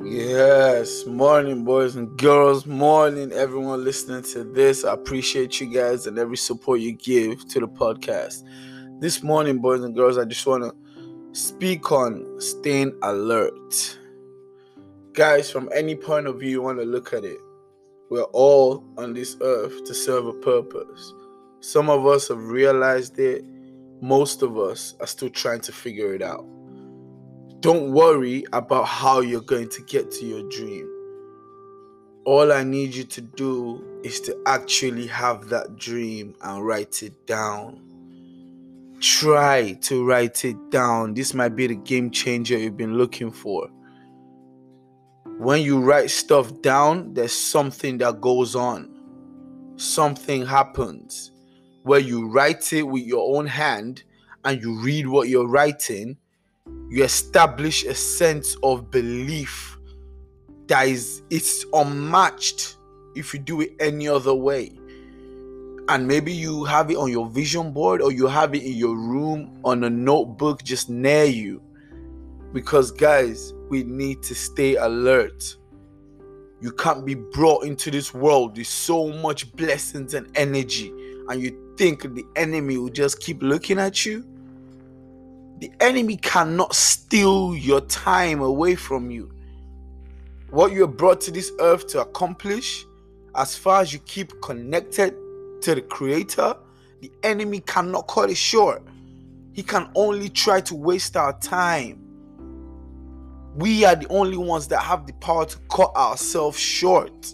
Yes, morning, boys and girls. Morning, everyone listening to this. I appreciate you guys and every support you give to the podcast. This morning, boys and girls, I just want to speak on staying alert. Guys, from any point of view you want to look at it, we're all on this earth to serve a purpose. Some of us have realized it, most of us are still trying to figure it out. Don't worry about how you're going to get to your dream. All I need you to do is to actually have that dream and write it down. Try to write it down. This might be the game changer you've been looking for. When you write stuff down, there's something that goes on. Something happens where you write it with your own hand and you read what you're writing. You establish a sense of belief that it's unmatched if you do it any other way. And maybe you have it on your vision board or you have it in your room on a notebook just near you. Because guys, we need to stay alert. You can't be brought into this world with so much blessings and energy and you think the enemy will just keep looking at you. The enemy cannot steal your time away from you. What you're brought to this earth to accomplish, as far as you keep connected to the Creator, the enemy cannot cut it short. He can only try to waste our time. We are the only ones that have the power to cut ourselves short.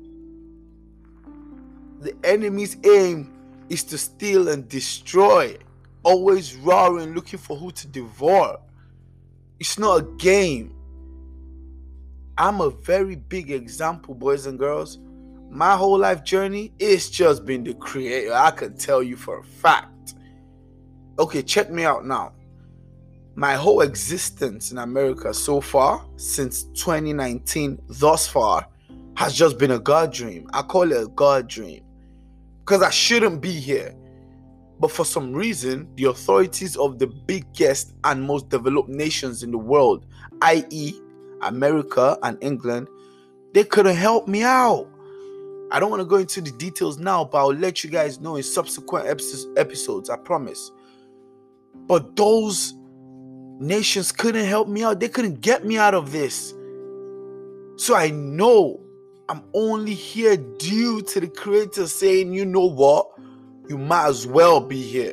The enemy's aim is to steal and destroy, always roaring, looking for who to devour. It's not a game. I'm a very big example, boys and girls. My whole life journey, it's just been the Creator. I can tell you for a fact. Okay, check me out now. My whole existence in America so far, since 2019 thus far, has just been a God dream. I call it a God dream because I shouldn't be here. But for some reason, the authorities of the biggest and most developed nations in the world, i.e., America and England, they couldn't help me out. I don't want to go into the details now, but I'll let you guys know in subsequent episodes, I promise. But those nations couldn't help me out. They couldn't get me out of this. So I know I'm only here due to the Creator saying, you know what? You might as well be here.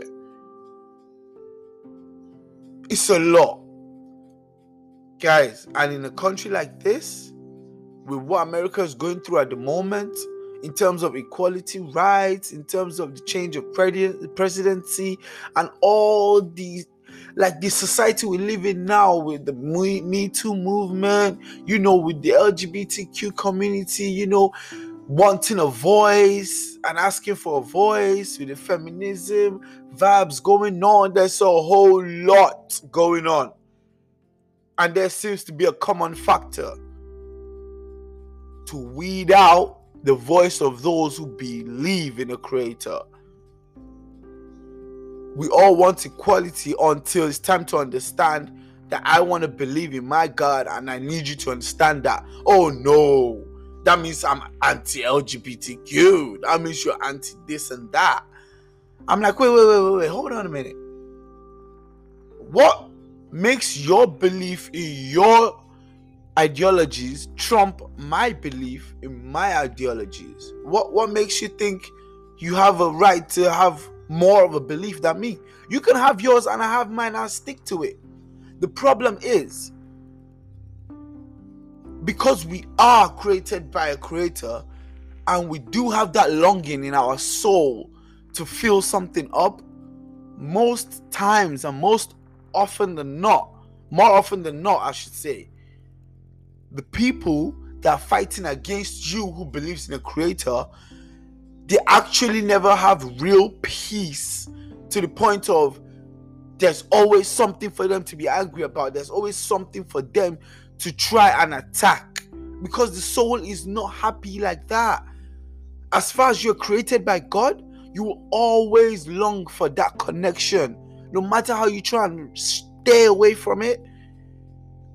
It's a lot. Guys, and in a country like this, with what America is going through at the moment, in terms of equality rights, in terms of the change of presidency, and all these, like the society we live in now with the Me Too movement, with the LGBTQ community, wanting a voice and asking for a voice, with the feminism vibes going on. There's a whole lot going on. And there seems to be a common factor to weed out the voice of those who believe in a Creator. We all want equality until it's time to understand that I want to believe in my God and I need you to understand that. Oh no, that means I'm anti-LGBTQ. That means you're anti this and that. I'm like, wait, hold on a minute. What makes your belief in your ideologies trump my belief in my ideologies? What makes you think you have a right to have more of a belief than me? You can have yours and I have mine. I'll stick to it. The problem is, because we are created by a Creator and we do have that longing in our soul to fill something up, most times and more often than not, I should say, the people that are fighting against you who believes in a Creator, they actually never have real peace, to the point of there's always something for them to be angry about. There's always something for them to try and attack, because the soul is not happy like that. As far as you're created by God, you will always long for that connection, no matter how you try and stay away from it.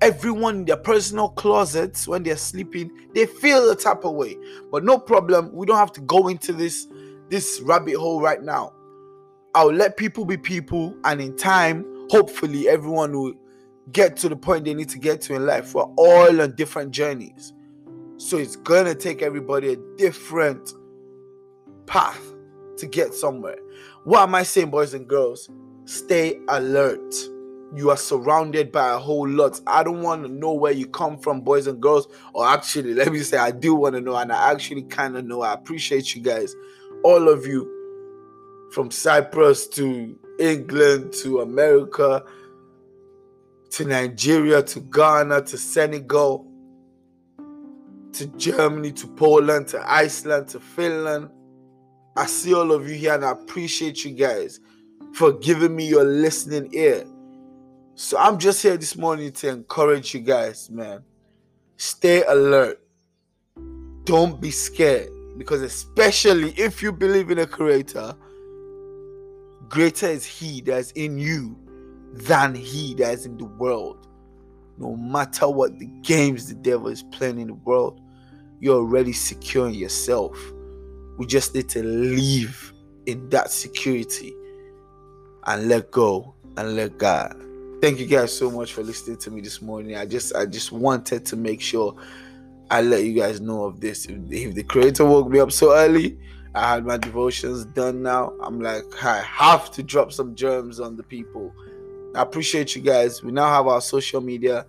Everyone in their personal closets, when they're sleeping, they feel the type of way. But no problem. We don't have to go into this rabbit hole right now. I'll let people be people, and in time, hopefully, everyone will get to the point they need to get to in life. We're all on different journeys. So it's going to take everybody a different path to get somewhere. What am I saying, boys and girls? Stay alert. You are surrounded by a whole lot. I don't want to know where you come from, boys and girls. Or actually, let me say, I do want to know, and I actually kind of know. I appreciate you guys. All of you, from Cyprus to England to America to Nigeria to Ghana to Senegal to Germany to Poland to Iceland to Finland. I see all of you here, and I appreciate you guys for giving me your listening ear. So I'm just here this morning to encourage you guys, man. Stay alert. Don't be scared, because especially if you believe in a creator, greater is he that is in you than he that is in the world. No matter what the games the devil is playing in the world, you're already secure in yourself. We just need to live in that security and let go and let God. Thank you guys so much for listening to me this morning. I just wanted to make sure I let you guys know of this. If the creator woke me up so early, I had my devotions done now. I'm like, I have to drop some germs on the people. I appreciate you guys. We now have our social media,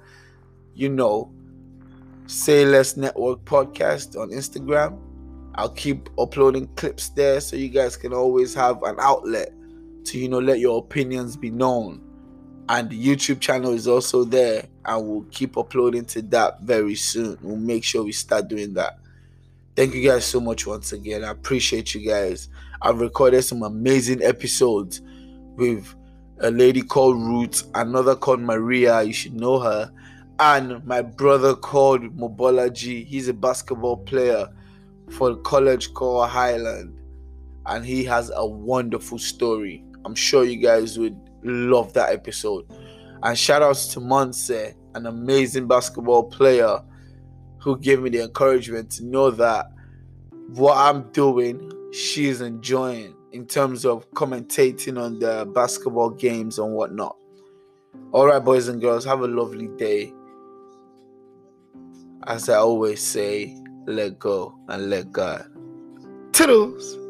Say Less Network Podcast on Instagram. I'll keep uploading clips there so you guys can always have an outlet to, let your opinions be known. And the YouTube channel is also there, and we'll keep uploading to that very soon. We'll make sure we start doing that. Thank you guys so much once again. I appreciate you guys. I've recorded some amazing episodes with a lady called Ruth, another called Maria, you should know her, and my brother called Mobolaji. He's a basketball player for a college called Highland, and he has a wonderful story. I'm sure you guys would love that episode. And shout outs to Monse, an amazing basketball player who gave me the encouragement to know that what I'm doing, she's enjoying in terms of commentating on the basketball games and whatnot. All right, boys and girls, have a lovely day. As I always say, let go and let God. Toodles!